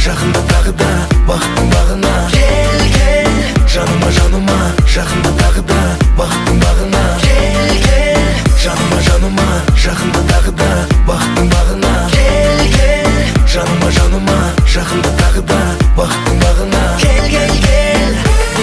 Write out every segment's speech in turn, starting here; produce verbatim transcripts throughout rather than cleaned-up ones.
жақында тағы да бақыттың бағына. Кел, кел, жаныма, жаныма, жақында тағы да бақыттың бағына. Кел, кел, жаныма, жаныма, жақында тағы да бақыттың бағына. Кел, кел, жаныма, жаныма, жақында тағы да бақыттың бағына. Кел, кел, кел.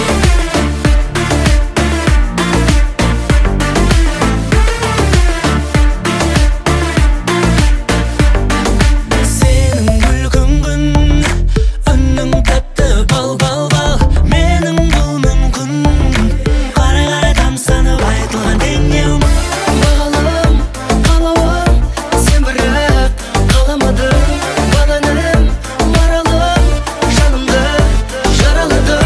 Сенің күлкің күн, үнің тәтті бал, бал, бал. Менің бұл мүмкін, қарай қарай тамсанып айтылған теңеу мың. Бағалым, қалауым, сен бірақ қаламадың. Бананым, маралым, жанымды жараладың.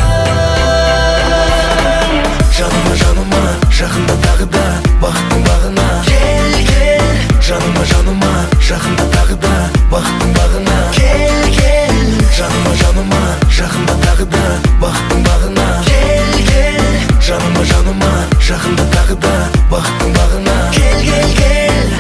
Жаныма, жаныма, жақында тағы да бақыттың бағына. Кел, кел, жаныма, жаныма, жақында тағы да бақыттың бағына. Кел, кел, жаныма, жаныма, жақында тағы да бақыттың бағына. Кел, кел, жаныма, жаныма, жақында тағы да бақыттың бағына. Кел, кел, кел.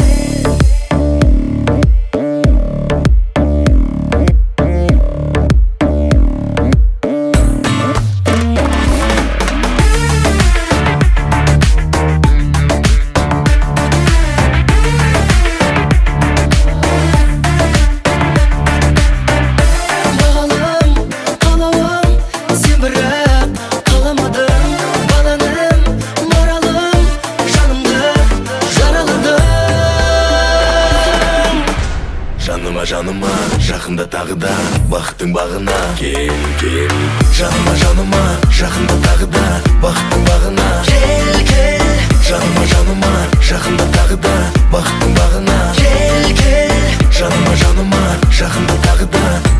Бағалым, қалауым, сен бірақ қаламадың. Бананым, маралым, жанымды жараладың. Жаныма, жаныма, жақында тағы да бақыттың бағына. Кел, кел, жаныма, жаныма, жақында тағы да бақыттың бағына. Кел, кел, жаныма, жаныма, жақында тағы да бақыттың бағына. Кел, кел, жаныма, жаныма, жақында тағы да